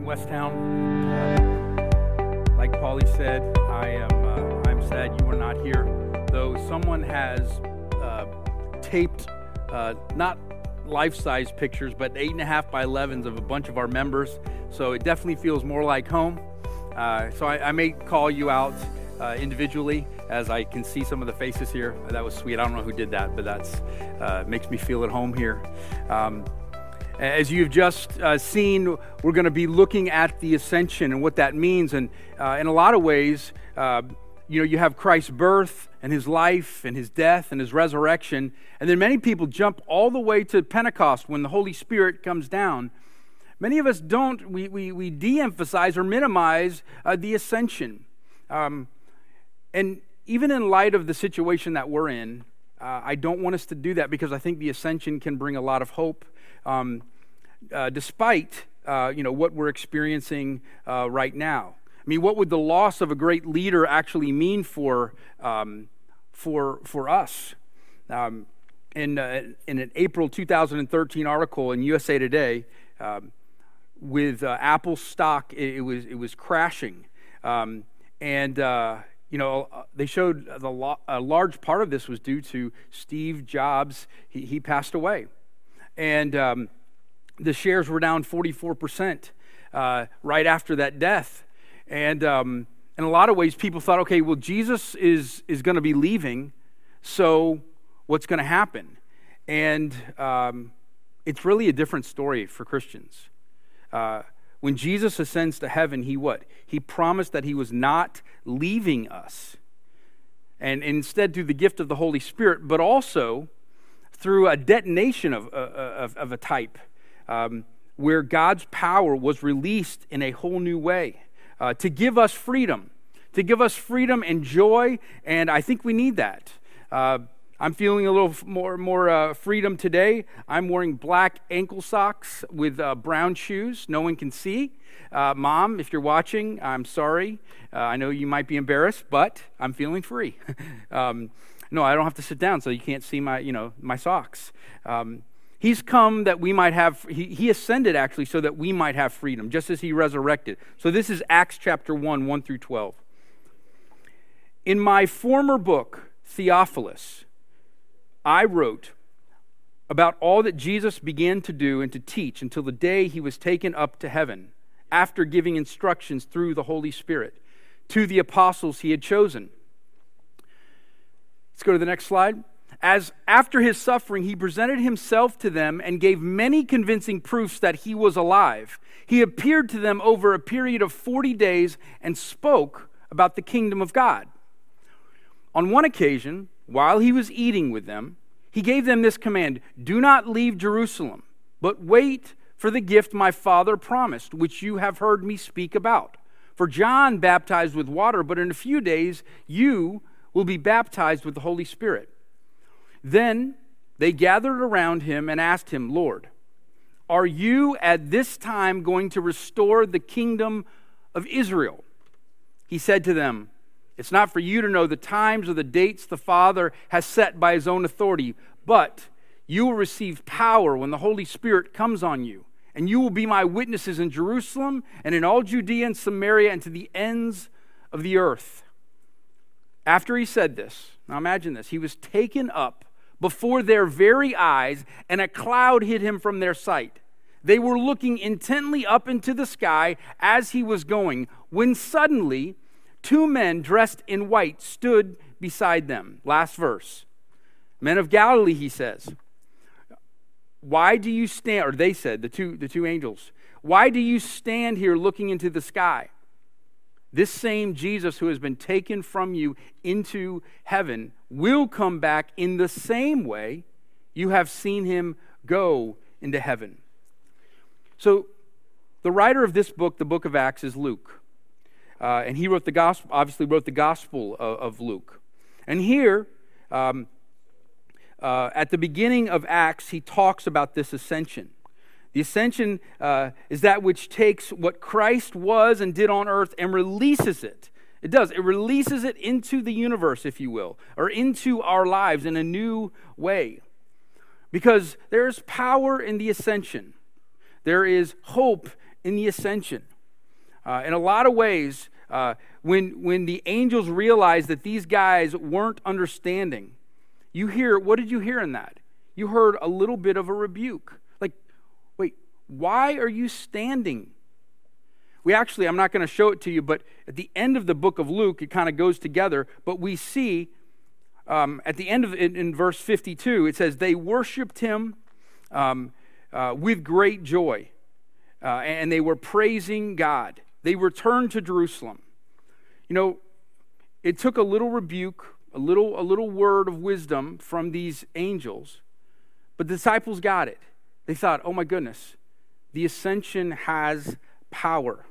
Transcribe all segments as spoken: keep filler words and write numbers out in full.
Westtown. Uh, like Paulie said, I am uh, I'm sad you are not here. Though someone has uh, taped uh, not life-size pictures, but eight and a half by elevens of a bunch of our members. So it definitely feels more like home. Uh, so I, I may call you out uh, individually as I can see some of the faces here. That was sweet. I don't know who did that, but that's uh, makes me feel at home here. Um, As you've just uh, seen, we're going to be looking at the ascension and what that means. And uh, in a lot of ways, uh, you know, you have Christ's birth and his life and his death and his resurrection. And then many people jump all the way to Pentecost when the Holy Spirit comes down. Many of us don't, we, we, we de-emphasize or minimize uh, the ascension. Um, and even in light of the situation that we're in, uh, I don't want us to do that because I think the ascension can bring a lot of hope. Um, uh, despite, uh, you know, what we're experiencing uh, right now. I mean, what would the loss of a great leader actually mean for um, for for us? Um, in uh, in an April two thousand thirteen article in U S A Today, um, with uh, Apple stock, it, it was it was crashing, um, and uh, you know they showed the lo- a large part of this was due to Steve Jobs. He, he passed away. And um, the shares were down forty-four percent uh, right after that death. And um, in a lot of ways, people thought, okay, well, Jesus is is going to be leaving, so what's going to happen? And um, it's really a different story for Christians. Uh, when Jesus ascends to heaven, he what? He promised that he was not leaving us. And instead, through the gift of the Holy Spirit, but also through a detonation of, uh, of, of a type um, where God's power was released in a whole new way uh, to give us freedom, to give us freedom and joy, and I think we need that. Uh, I'm feeling a little more, more uh, freedom today. I'm wearing black ankle socks with uh, brown shoes. No one can see. Uh, Mom, if you're watching, I'm sorry. Uh, I know you might be embarrassed, but I'm feeling free. um, No, I don't have to sit down, so you can't see my, you know, my socks. Um, he's come that we might have, he, he ascended actually so that we might have freedom, just as he resurrected. So this is Acts chapter one, one through twelve. In my former book, Theophilus, I wrote about all that Jesus began to do and to teach until the day he was taken up to heaven, after giving instructions through the Holy Spirit to the apostles he had chosen. Let's go to the next slide. As after his suffering, he presented himself to them and gave many convincing proofs that he was alive. He appeared to them over a period of forty days and spoke about the kingdom of God. On one occasion, while he was eating with them, he gave them this command: "Do not leave Jerusalem, but wait for the gift my Father promised, which you have heard me speak about. For John baptized with water, but in a few days you will be baptized with the Holy Spirit." Then they gathered around him and asked him, "Lord, are you at this time going to restore the kingdom of Israel?" He said to them, "It's not for you to know the times or the dates the Father has set by his own authority, but you will receive power when the Holy Spirit comes on you, and you will be my witnesses in Jerusalem and in all Judea and Samaria and to the ends of the earth." After he said this, now imagine this, he was taken up before their very eyes, and a cloud hid him from their sight. They were looking intently up into the sky as he was going, when suddenly two men dressed in white stood beside them. Last verse. "Men of Galilee," he says, "why do you stand," or they said, the two, the two angels, "why do you stand here looking into the sky? This same Jesus who has been taken from you into heaven will come back in the same way you have seen him go into heaven." So the writer of this book, the book of Acts, is Luke. Uh, and he wrote the gospel, obviously wrote the gospel of, of Luke. And here, um, uh, at the beginning of Acts, he talks about this ascension. The ascension uh, is that which takes what Christ was and did on earth and releases it. It does. It releases it into the universe, if you will, or into our lives in a new way. Because there's power in the ascension. There is hope in the ascension. Uh, in a lot of ways, uh, when, when the angels realized that these guys weren't understanding, you hear, what did you hear in that? You heard a little bit of a rebuke. Like, wait, why are you standing? We actually, I'm not going to show it to you, but at the end of the book of Luke, it kind of goes together, but we see um, at the end of it, in verse fifty-two, it says, they worshiped him um, uh, with great joy, uh, and they were praising God. They returned to Jerusalem. You know, it took a little rebuke, a little, a little word of wisdom from these angels, but the disciples got it. They thought, oh my goodness, the ascension has power.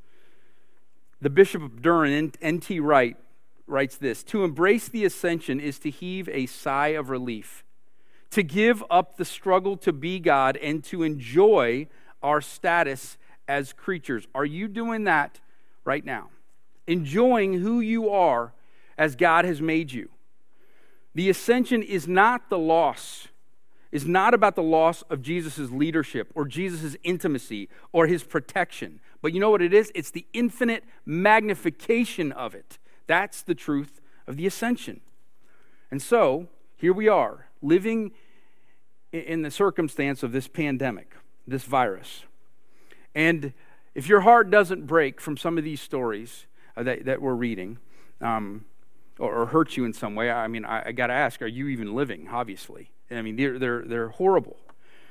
The Bishop of Durham, N T Wright, writes this: to embrace the ascension is to heave a sigh of relief, to give up the struggle to be God, and to enjoy our status as creatures. Are you doing that right now? Enjoying who you are as God has made you. The ascension is not the loss, is not about the loss of Jesus' leadership or Jesus' intimacy or his protection. But you know what it is? It's the infinite magnification of it. That's the truth of the ascension. And so, here we are, living in the circumstance of this pandemic, this virus. And if your heart doesn't break from some of these stories uh, that, that we're reading, um, or, or hurt you in some way, I mean, I, I got to ask, are you even living, obviously? I mean, they're, they're, they're horrible.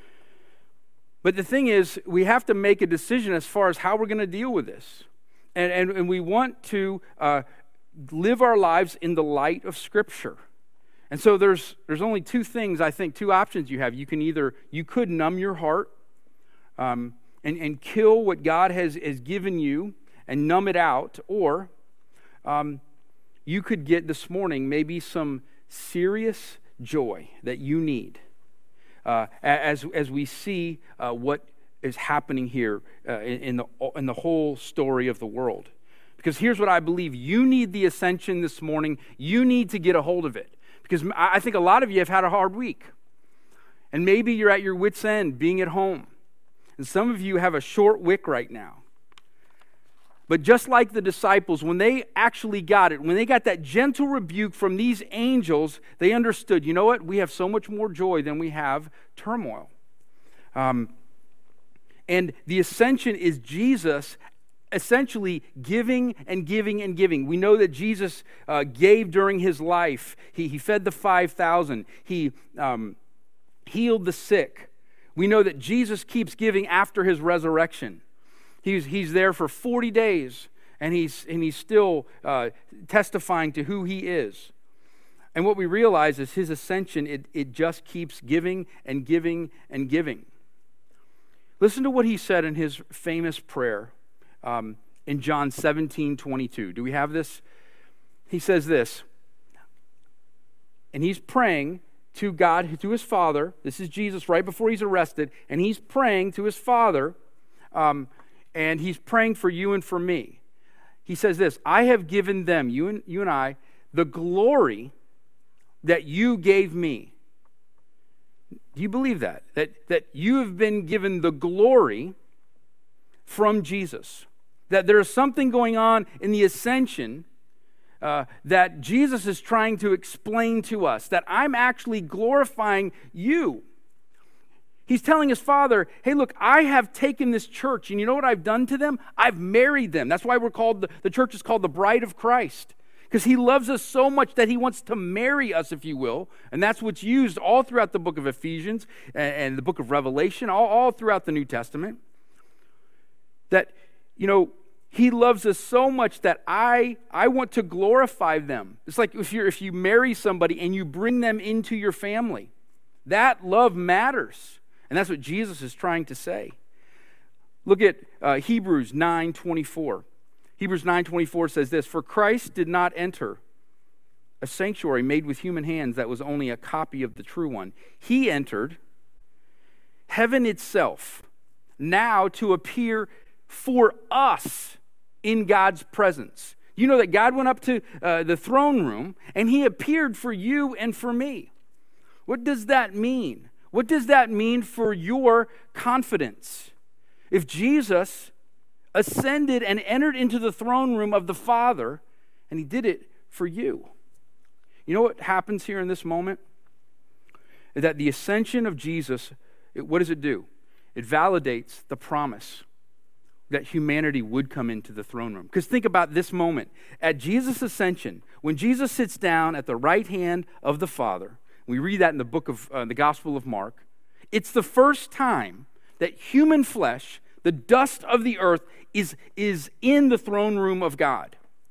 But the thing is, we have to make a decision as far as how we're going to deal with this. And, and, and we want to uh, live our lives in the light of Scripture. And so there's there's only two things, I think, two options you have. You can either, you could numb your heart um, and, and kill what God has, has given you and numb it out, or um, you could get this morning maybe some serious joy that you need. Uh, as as we see uh, what is happening here uh, in, in the in the whole story of the world, because here's what I believe: you need the ascension this morning. You need to get a hold of it, because I think a lot of you have had a hard week, and maybe you're at your wit's end, being at home, and some of you have a short wick right now. But just like the disciples, when they actually got it, when they got that gentle rebuke from these angels, they understood, you know what? We have so much more joy than we have turmoil. Um, and the ascension is Jesus essentially giving and giving and giving. We know that Jesus uh, gave during his life. He, he fed the five thousand. He um, healed the sick. We know that Jesus keeps giving after his resurrection. He's, he's there for forty days, and he's, and he's still uh, testifying to who he is. And what we realize is his ascension, it, it just keeps giving and giving and giving. Listen to what he said in his famous prayer um, in John seventeen twenty-two. Do we have this? He says this, and he's praying to God, to his Father. This is Jesus right before he's arrested, and he's praying to his Father, um, and he's praying for you and for me. He says this: I have given them, you and, you and I, the glory that you gave me. Do you believe that? That, that you have been given the glory from Jesus. That there is something going on in the ascension uh, that Jesus is trying to explain to us. That I'm actually glorifying you. He's telling his Father, hey, look, I have taken this church, and you know what I've done to them? I've married them. That's why we're called, the, the church is called the Bride of Christ. Because he loves us so much that he wants to marry us, if you will. And that's what's used all throughout the book of Ephesians and, and the book of Revelation, all, all throughout the New Testament. That, you know, he loves us so much that I, I want to glorify them. It's like if, you're, if you marry somebody and you bring them into your family. That love matters. And that's what Jesus is trying to say. Look at uh, Hebrews nine twenty-four. Hebrews nine twenty-four says this: for Christ did not enter a sanctuary made with human hands that was only a copy of the true one. He entered heaven itself, now to appear for us in God's presence. You know that God went up to uh, the throne room and he appeared for you and for me. What does that mean? What does that mean for your confidence? If Jesus ascended and entered into the throne room of the Father, and he did it for you. You know what happens here in this moment? Is that the ascension of Jesus, it, what does it do? It validates the promise that humanity would come into the throne room. Because think about this moment. At Jesus' ascension, when Jesus sits down at the right hand of the Father, we read that in the book of uh, the Gospel of Mark, it's the first time that human flesh, the dust of the earth, is, is in the throne room of God.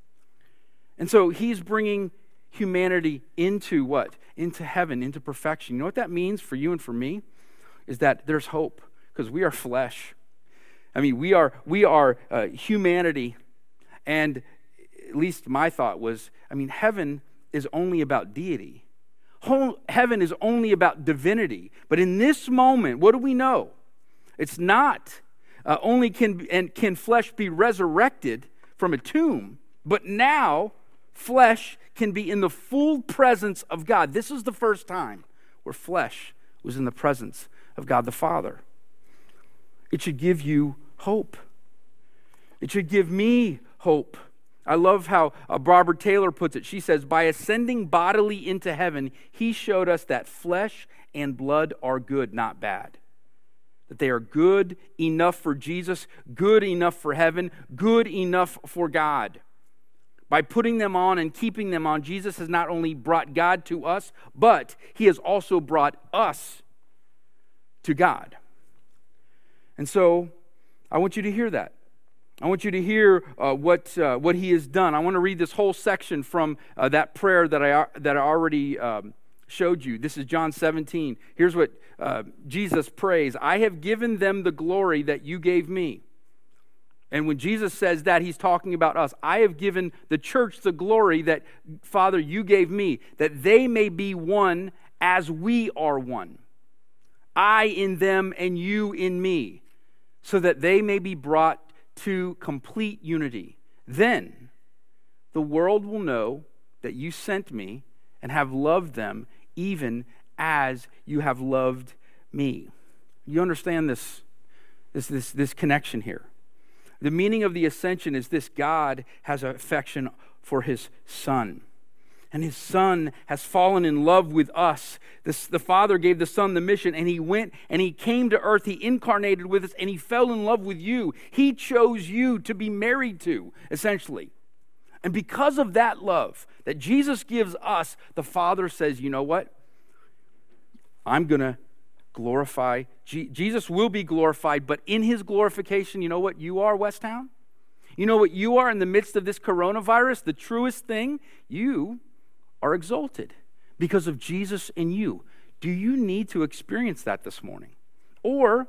And so he's bringing humanity into what? Into heaven, into perfection. You know what that means for you and for me? Is that there's hope, because we are flesh. I mean, we are we are uh, humanity, and at least my thought was, I mean, heaven is only about deity. Whole, heaven is only about divinity. But in this moment, what do we know? It's not uh, only can and can flesh be resurrected from a tomb, but now flesh can be in the full presence of God. This is the first time where flesh was in the presence of God the Father. It should give you hope. It should give me hope. I love how uh, Barbara Taylor puts it. She says, by ascending bodily into heaven, he showed us that flesh and blood are good, not bad. That they are good enough for Jesus, good enough for heaven, good enough for God. By putting them on and keeping them on, Jesus has not only brought God to us, but he has also brought us to God. And so, I want you to hear that. I want you to hear uh, what uh, what he has done. I want to read this whole section from uh, that prayer that I that I already um, showed you. This is John seventeen. Here's what uh, Jesus prays: I have given them the glory that you gave me. And when Jesus says that, he's talking about us. I have given the church the glory that, Father, you gave me, that they may be one as we are one. I in them and you in me, so that they may be brought to complete unity. Then the world will know that you sent me and have loved them even as you have loved me. You understand this, this, this, this connection here? The meaning of the ascension is this: God has affection for his Son. And his Son has fallen in love with us. This, the Father gave the Son the mission, and he went and he came to earth. He incarnated with us, and he fell in love with you. He chose you to be married to, essentially. And because of that love that Jesus gives us, the Father says, you know what? I'm going to glorify. Je- Jesus will be glorified, but in his glorification, you know what you are, Westtown? You know what you are in the midst of this coronavirus? The truest thing, you are exalted because of Jesus in you. Do you need to experience that this morning? Or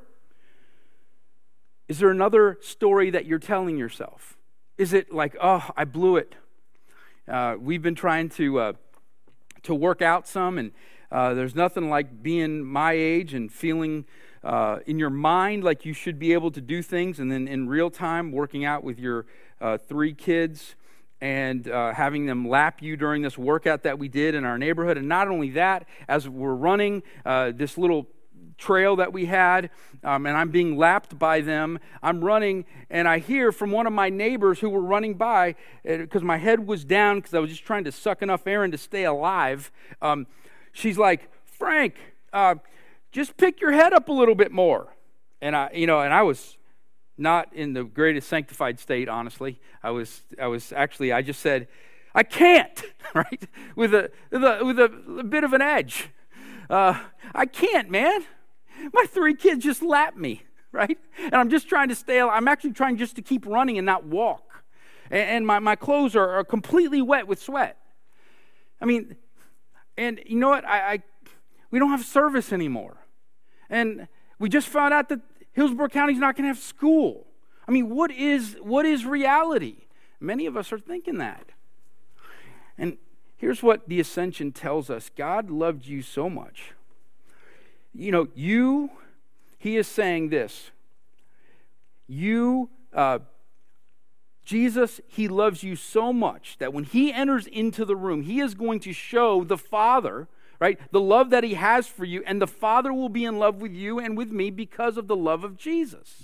is there another story that you're telling yourself? Is it like, oh, I blew it? Uh, we've been trying to uh, to work out some, and uh, there's nothing like being my age and feeling uh, in your mind like you should be able to do things, and then in real time working out with your uh, three kids and uh, having them lap you during this workout that we did in our neighborhood. And not only that, as we're running uh, this little trail that we had, um, and I'm being lapped by them, I'm running, and I hear from one of my neighbors who were running by, because uh, my head was down because I was just trying to suck enough air in to stay alive. Um, she's like, Frank, uh, just pick your head up a little bit more. And I, you know, and I was not in the greatest sanctified state, honestly. I was, I was actually, I just said, I can't, right? With a, with a, with a, a bit of an edge. Uh, I can't, man. My three kids just lapped me, right? And I'm just trying to stay, I'm actually trying just to keep running and not walk. And, and my, my clothes are, are completely wet with sweat. I mean, and you know what? I, I we don't have service anymore. And we just found out that Hillsborough County's not going to have school. I mean, what is what is reality? Many of us are thinking that. And here's what the ascension tells us. God loved you so much. You know, you, he is saying this. You, uh, Jesus, he loves you so much that when he enters into the room, he is going to show the Father, right, the love that he has for you, and the Father will be in love with you and with me because of the love of Jesus.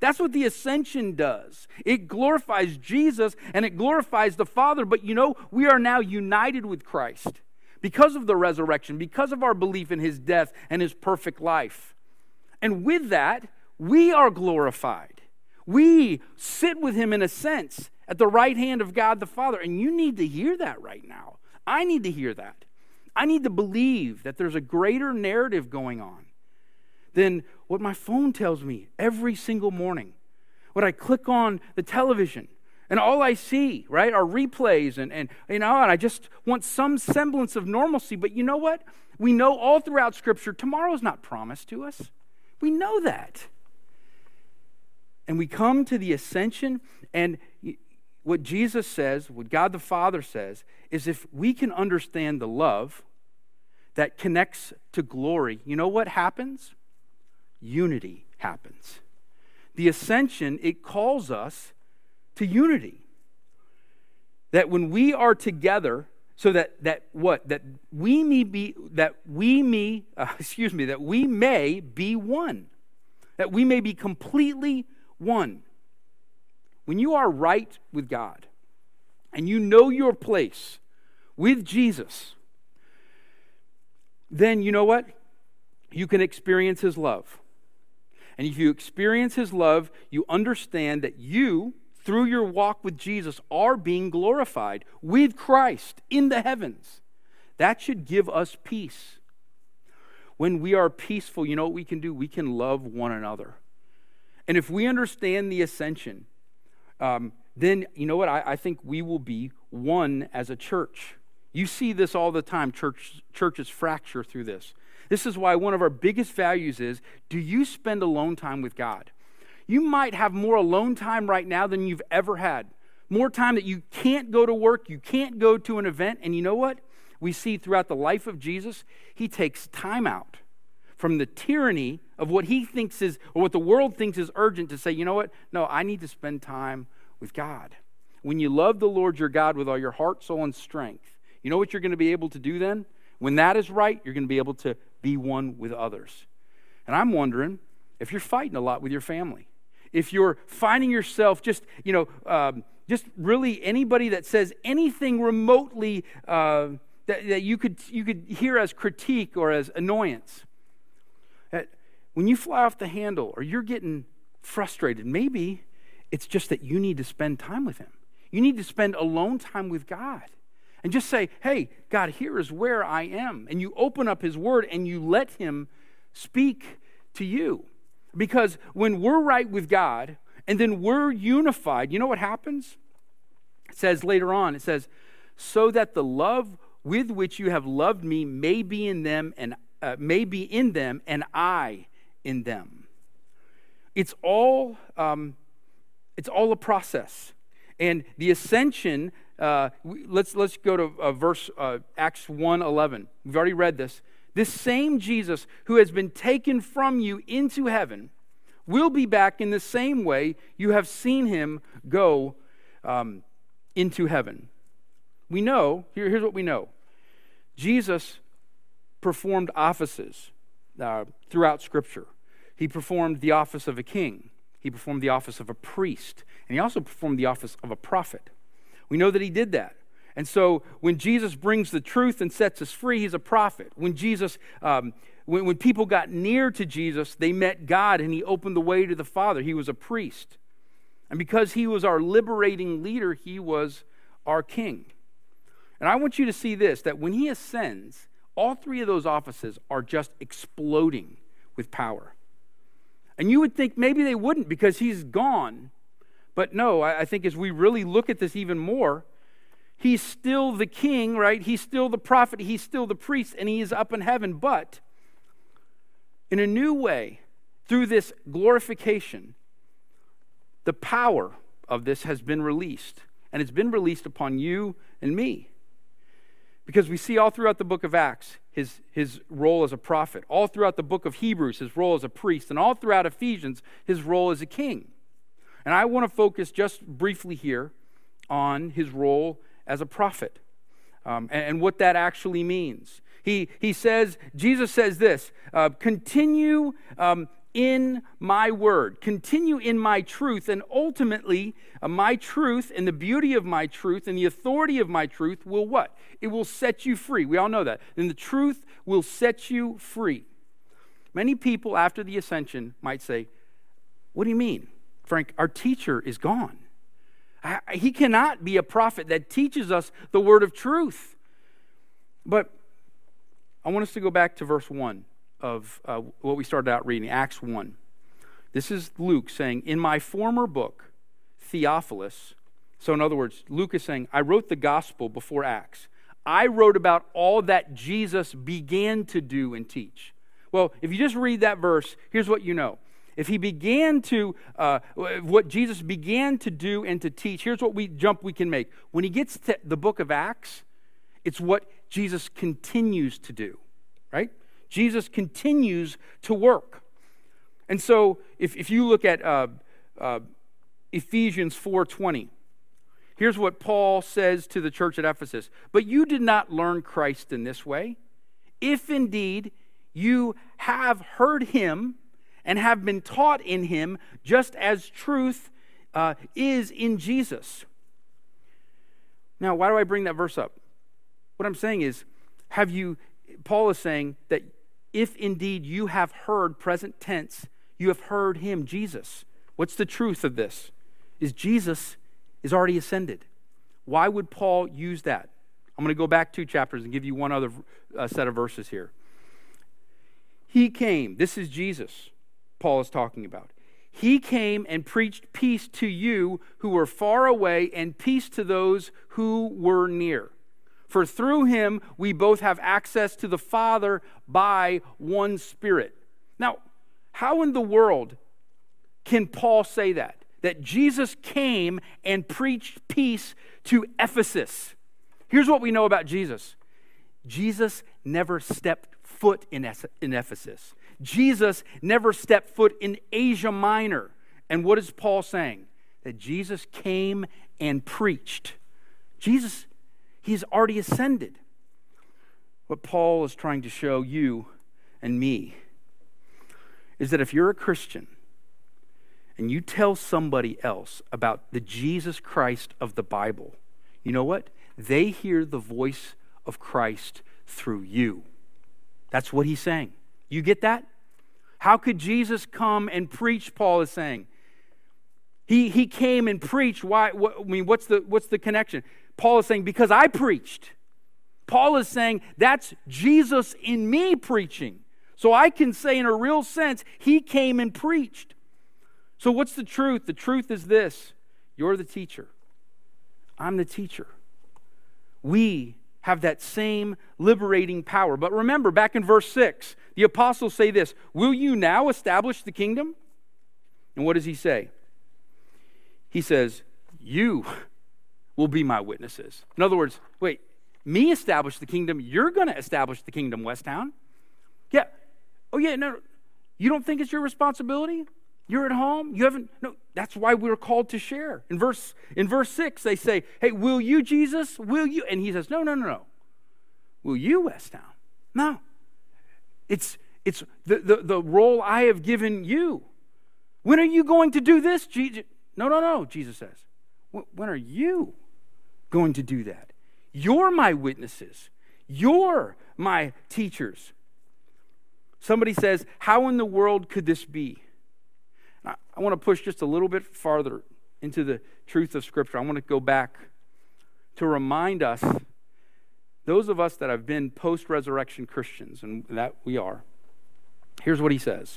That's what the ascension does. It glorifies Jesus and it glorifies the Father. But you know, we are now united with Christ because of the resurrection, because of our belief in his death and his perfect life. And with that, we are glorified. We sit with him in a sense at the right hand of God the Father. And you need to hear that right now. I need to hear that. I need to believe that there's a greater narrative going on than what my phone tells me every single morning. When I click on the television and all I see, right, are replays and, and you know, and I just want some semblance of normalcy. But you know what? We know all throughout Scripture, tomorrow's not promised to us. We know that. And we come to the ascension, and what Jesus says, what God the Father says, is if we can understand the love that connects to glory, you know what happens? Unity happens. The ascension, it calls us to unity. That when we are together, so that that what that we may be that we may uh, excuse me that we may be one, that we may be completely one. When you are right with God, and you know your place with Jesus, then you know what? You can experience his love. And if you experience his love, you understand that you, through your walk with Jesus, are being glorified with Christ in the heavens. That should give us peace. When we are peaceful, you know what we can do? We can love one another. And if we understand the ascension, um, then you know what? I, I think we will be one as a church. You see this all the time. Church, churches fracture through this. This is why one of our biggest values is, do you spend alone time with God? You might have more alone time right now than you've ever had. More time that you can't go to work, you can't go to an event. And you know what? We see throughout the life of Jesus, he takes time out from the tyranny of what he thinks is, or what the world thinks is urgent, to say, you know what? No, I need to spend time with God. When you love the Lord your God with all your heart, soul, and strength, you know what you're going to be able to do then? When that is right, you're going to be able to be one with others. And I'm wondering if you're fighting a lot with your family. If you're finding yourself just, you know, um, just really anybody that says anything remotely uh, that, that you could you could hear as critique or as annoyance. That when you fly off the handle or you're getting frustrated, maybe it's just that you need to spend time with him. You need to spend alone time with God. And just say, hey, God, here is where I am. And you open up his word and you let him speak to you. Because when we're right with God and then we're unified, you know what happens? It says later on, it says, so that the love with which you have loved me may be in them and uh, may be in them and I in them. It's all um, it's all a process. And the ascension, uh, let's let's go to uh, verse uh, Acts one eleven. We've already read this. This same Jesus who has been taken from you into heaven will be back in the same way you have seen him go um, into heaven. We know, here, here's what we know. Jesus performed offices uh, throughout Scripture. He performed the office of a king. He performed the office of a priest. And he also performed the office of a prophet. We know that he did that. And so when Jesus brings the truth and sets us free, he's a prophet. When Jesus, um, when, when people got near to Jesus, they met God and he opened the way to the Father. He was a priest. And because he was our liberating leader, he was our king. And I want you to see this, that when he ascends, all three of those offices are just exploding with power. And you would think maybe they wouldn't because he's gone. But no, I, I think as we really look at this even more, he's still the king, right? He's still the prophet. He's still the priest, and he is up in heaven. But in a new way, through this glorification, the power of this has been released. And it's been released upon you and me. Because we see all throughout the book of Acts his, his role as a prophet. All throughout the book of Hebrews, his role as a priest. And all throughout Ephesians, his role as a king. And I want to focus just briefly here on his role as a prophet, um, and, and what that actually means. He he says, Jesus says this, uh, continue um, in my word. Continue in my truth, and ultimately uh, my truth and the beauty of my truth and the authority of my truth will what? It will set you free. We all know that. And the truth will set you free. Many people after the ascension might say, what do you mean? Frank, our teacher is gone. He cannot be a prophet that teaches us the word of truth. But I want us to go back to verse one of uh, what we started out reading, Acts one. This is Luke saying, in my former book, Theophilus, so in other words, Luke is saying, I wrote the gospel before Acts. I wrote about all that Jesus began to do and teach. Well, if you just read that verse, here's what you know. If he began to, uh, what Jesus began to do and to teach, here's what we jump we can make. When he gets to the book of Acts, it's what Jesus continues to do, right? Jesus continues to work. And so if, if you look at uh, uh, Ephesians four twenty, here's what Paul says to the church at Ephesus. But you did not learn Christ in this way, if indeed you have heard him and have been taught in him, just as truth uh, is in Jesus. Now, why do I bring that verse up? What I'm saying is, have you, Paul is saying that if indeed you have heard, present tense, you have heard him, Jesus. What's the truth of this? Is Jesus is already ascended. Why would Paul use that? I'm going to go back two chapters and give you one other uh, set of verses here. He came, this is Jesus, Paul is talking about. He came and preached peace to you who were far away and peace to those who were near. For through him we both have access to the Father by one Spirit. Now, how in the world can Paul say that? That Jesus came and preached peace to Ephesus. Here's what we know about Jesus. Jesus never stepped foot in Ephesus. Jesus never stepped foot in Asia Minor. And what is Paul saying? That Jesus came and preached. Jesus, he's already ascended. What Paul is trying to show you and me is that if you're a Christian and you tell somebody else about the Jesus Christ of the Bible, you know what? They hear the voice of Christ through you. That's what he's saying. You get that? How could Jesus come and preach, Paul is saying? He, he came and preached. Why? What, I mean, what's the, what's the connection? Paul is saying, because I preached. Paul is saying, that's Jesus in me preaching. So I can say in a real sense, he came and preached. So what's the truth? The truth is this. You're the teacher. I'm the teacher. We have that same liberating power. But remember, back in verse six, the apostles say this, will you now establish the kingdom? And what does he say? He says, you will be my witnesses. In other words, wait, me establish the kingdom, you're going to establish the kingdom, Westtown? Yeah. Oh yeah, no, you don't think it's your responsibility? You're at home, you haven't, no, that's why we're called to share. In verse, in verse six, they say, hey, will you, Jesus? Will you? And he says, no, no, no, no. Will you, Westtown? No. It's, it's the, the, the role I have given you. When are you going to do this, Jesus? No, no, no, Jesus says. When are you going to do that? You're my witnesses. You're my teachers. Somebody says, how in the world could this be? Now, I want to push just a little bit farther into the truth of Scripture. I want to go back to remind us, those of us that have been post-resurrection Christians, and that we are, here's what he says.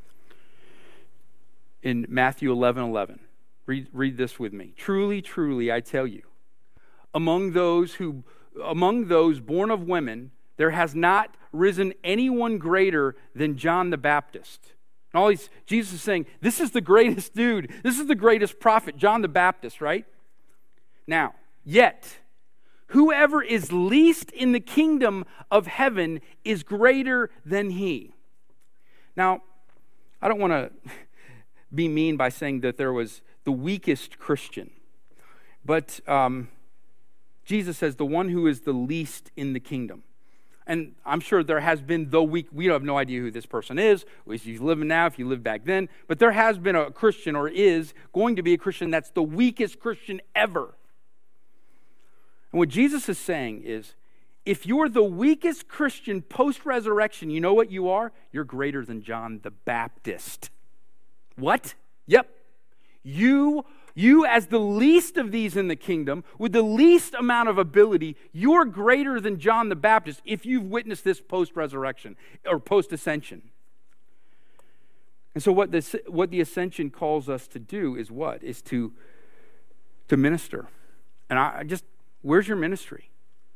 In Matthew eleven eleven. Read, read this with me. Truly, truly, I tell you, among those who, among those born of women, there has not risen anyone greater than John the Baptist. And all these, Jesus is saying, this is the greatest dude. This is the greatest prophet, John the Baptist, right? Now, yet, whoever is least in the kingdom of heaven is greater than he. Now, I don't want to be mean by saying that there was the weakest Christian. But um, Jesus says the one who is the least in the kingdom. and I'm sure there has been the weak, we have no idea who this person is, if he's living now, if you lived back then, but there has been a Christian or is going to be a Christian that's the weakest Christian ever. And what Jesus is saying is, if you're the weakest Christian post-resurrection, you know what you are? You're greater than John the Baptist. What? Yep. You You, as the least of these in the kingdom, with the least amount of ability, you're greater than John the Baptist if you've witnessed this post-resurrection or post-ascension. And so what this, what the ascension calls us to do is what? Is to, to minister. And I just, where's your ministry?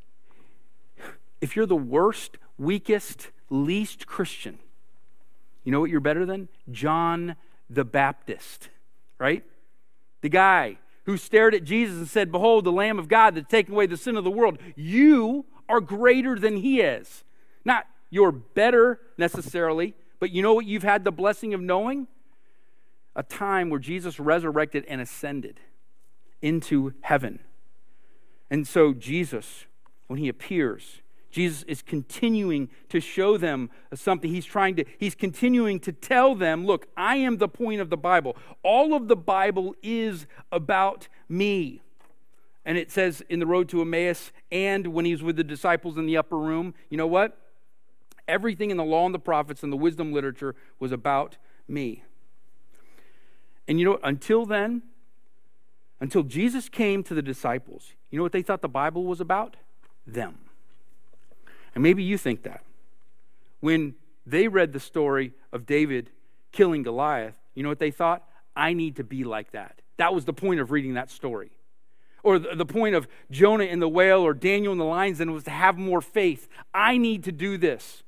If you're the worst, weakest, least Christian, you know what you're better than? John the Baptist, right? The guy who stared at Jesus and said, behold, the Lamb of God that's taking away the sin of the world. You are greater than he is. Not you're better necessarily, but you know what you've had the blessing of knowing? A time where Jesus resurrected and ascended into heaven. And so Jesus, when he appears, Jesus is continuing to show them something. He's trying to, he's continuing to tell them, look, I am the point of the Bible. All of the Bible is about me. And it says in the road to Emmaus, and when he was with the disciples in the upper room, you know what? Everything in the law and the prophets and the wisdom literature was about me. And you know what? Until then, until Jesus came to the disciples, you know what they thought the Bible was about? Them. And maybe you think that. When they read the story of David killing Goliath, you know what they thought? I need to be like that. That was the point of reading that story. Or the, the point of Jonah in the whale or Daniel in the lion's den was to have more faith. I need to do this.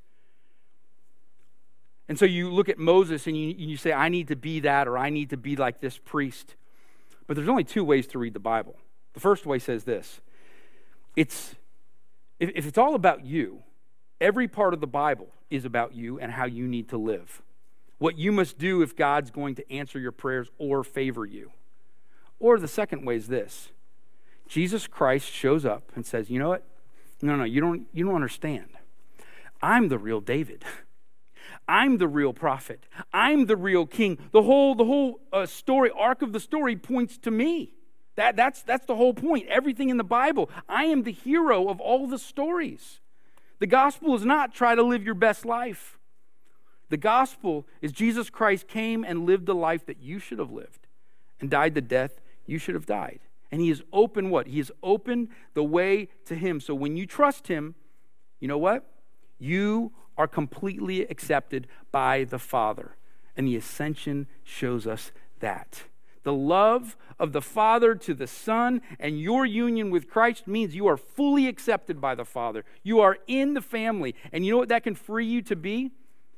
And so you look at Moses and you, you say, I need to be that, or I need to be like this priest. But there's only two ways to read the Bible. The first way says this. It's If, if it's all about you, every part of the Bible is about you and how you need to live. What you must do if God's going to answer your prayers or favor you. Or the second way is this. Jesus Christ shows up and says, you know what? No, no, you don't, you don't understand. I'm the real David. I'm the real prophet. I'm the real king. The whole, the whole uh, story, arc of the story points to me. That, that's, that's the whole point. Everything in the Bible. I am the hero of all the stories. The gospel is not try to live your best life. The gospel is Jesus Christ came and lived the life that you should have lived and died the death you should have died. And he has opened what? He has opened the way to him. So when you trust him, you know what? You are completely accepted by the Father. And the ascension shows us that. The love of the Father to the Son and your union with Christ means you are fully accepted by the Father. You are in the family. And you know what that can free you to be?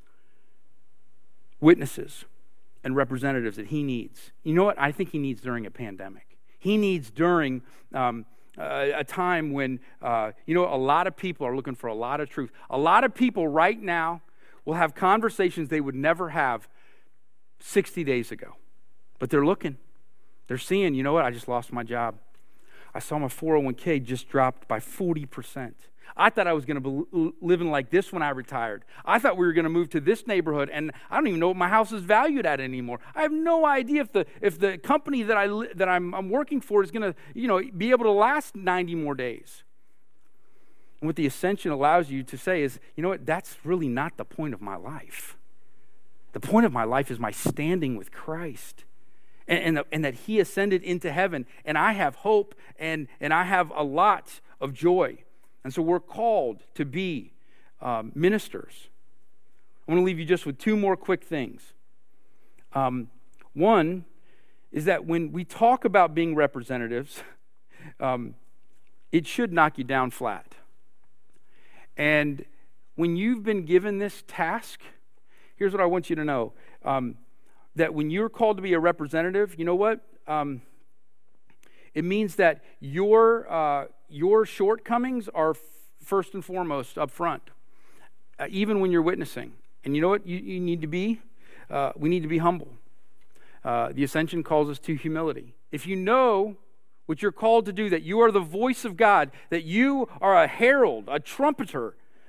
Witnesses and representatives that he needs. You know what I think he needs during a pandemic? He needs during um, a, a time when, uh, you know, a lot of people are looking for a lot of truth. A lot of people right now will have conversations they would never have sixty days ago. But they're looking. They're seeing, you know what? I just lost my job. I saw my four oh one k just dropped by forty percent. I thought I was going to be living like this when I retired. I thought we were going to move to this neighborhood, and I don't even know what my house is valued at anymore. I have no idea if the if the company that I that I'm, I'm working for is going to, you know, be able to last ninety more days. And what the ascension allows you to say is, you know what? That's really not the point of my life. The point of my life is my standing with Christ. And, and, and that he ascended into heaven, and I have hope, and, and I have a lot of joy. And so we're called to be um, ministers. I want to leave you just with two more quick things. Um, one is that when we talk about being representatives, um, it should knock you down flat. And when you've been given this task, here's what I want you to know. Um, that when you're called to be a representative, you know what? Um, it means that your uh, your shortcomings are f- first and foremost up front, uh, even when you're witnessing. And you know what you, you need to be? Uh, we need to be humble. Uh, the ascension calls us to humility. If you know what you're called to do, that you are the voice of God, that you are a herald, a trumpeter,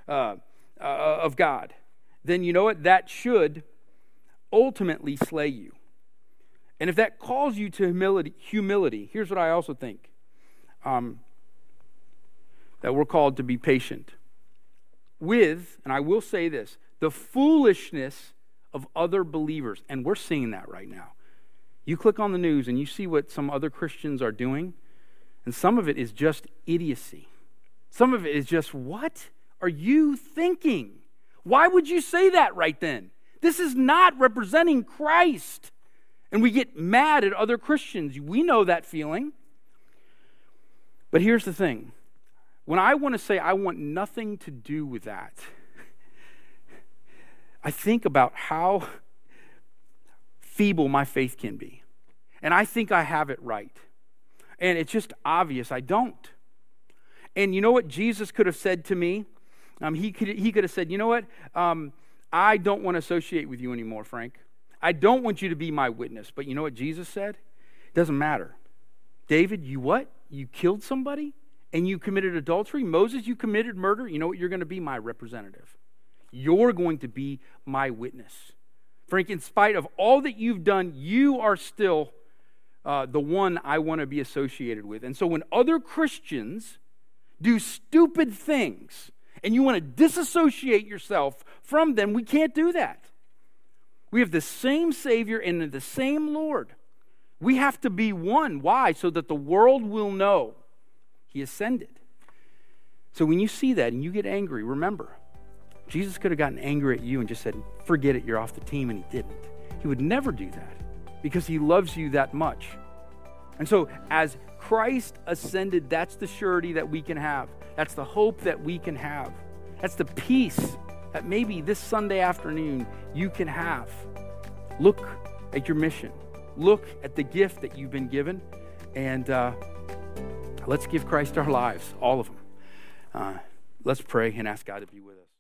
uh, uh, of God, then you know what? That should ultimately slay you. And if that calls you to humility, humility, here's what I also think. Um, that we're called to be patient with, and I will say this, the foolishness of other believers. And we're seeing that right now. You click on the news and you see what some other Christians are doing, and some of it is just idiocy. Some of it is just, what are you thinking? Why would you say that right then? This is not representing Christ. And we get mad at other Christians. We know that feeling. But here's the thing. When I want to say I want nothing to do with that, I think about how feeble my faith can be. And I think I have it right. And it's just obvious I don't. And you know what Jesus could have said to me? Um, he could he could have said, you know what? Um, I don't want to associate with you anymore, Frank. I don't want you to be my witness. But you know what Jesus said? It doesn't matter. David, you what? You killed somebody? And you committed adultery? Moses, you committed murder? You know what? You're going to be my representative. You're going to be my witness. Frank, in spite of all that you've done, you are still uh, the one I want to be associated with. And so when other Christians do stupid things and you want to disassociate yourself from them, we can't do that. We have the same Savior and the same Lord. We have to be one. Why? So that the world will know He ascended. So when you see that and you get angry, remember, Jesus could have gotten angry at you and just said, forget it, you're off the team, and He didn't. He would never do that because He loves you that much. And so as Christ ascended, that's the surety that we can have. That's the hope that we can have. That's the peace that maybe this Sunday afternoon you can have. Look at your mission. Look at the gift that you've been given, and uh, let's give Christ our lives, all of them. Uh, let's pray and ask God to be with us.